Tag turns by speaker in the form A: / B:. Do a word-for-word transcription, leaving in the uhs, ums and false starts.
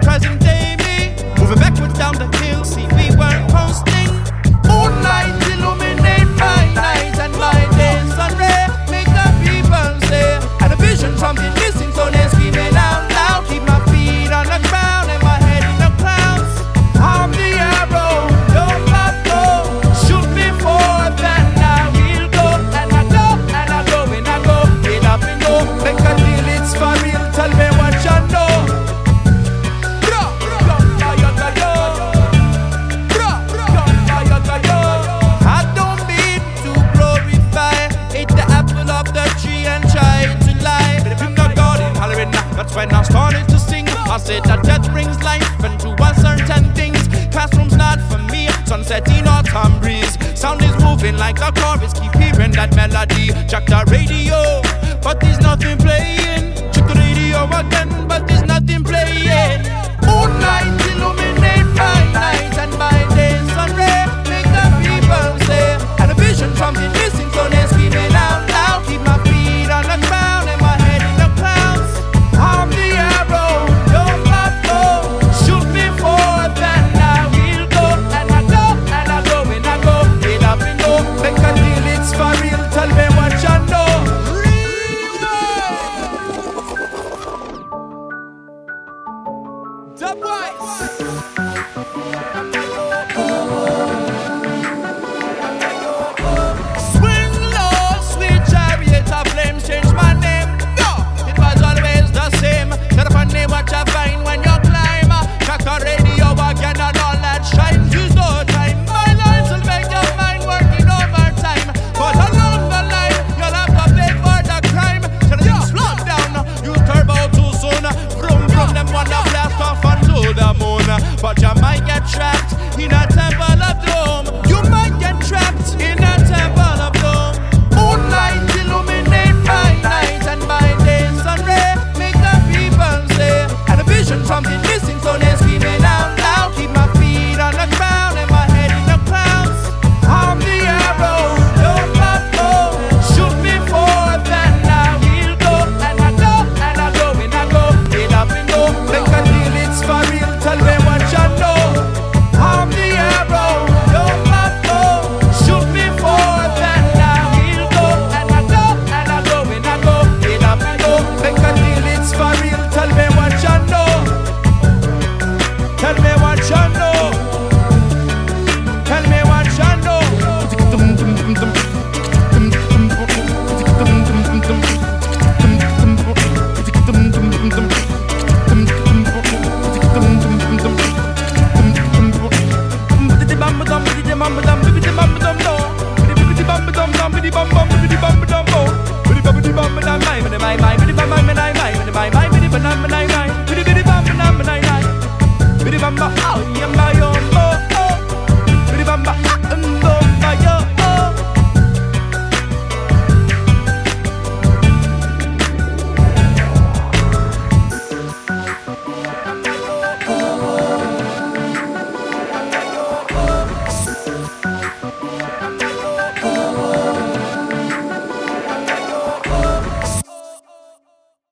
A: present day me. Moving backwards down the hill, see we weren't coasting. Moonlight illuminate my night and my days. Sun ray make the people say. Had a vision, something missing, so they screaming out loud. Keep my feet on the ground and my head in the clouds. I'm the arrow, don't let go. Shoot me forth and I will go. And I go, and I go, and I go. Get up and go, make a deal, it's for real. Tell me what you know. I don't mean to glorify. Eat the apple of the tree and try to lie. But if you're not God in hollering, that's when I started to sing. I said that death brings life into a certain things. Classroom's not for me, sunset in autumn breeze. Sound is moving like a chorus, keep hearing that melody. Check the radio, but there's nothing playing. Check the radio again, but there's nothing playing. Moonlight illuminate my night and my days. Sun ray make the people say. Had a vision, something missing, so they screaming out loud. Keep my feet on the ground and my head in the clouds. I'm the arrow, don't let go. Shoot me forth and I will go. And I go, and I go, and I go. Get up and go, make a deal, it's for real. Tell me what you know. Dubwise.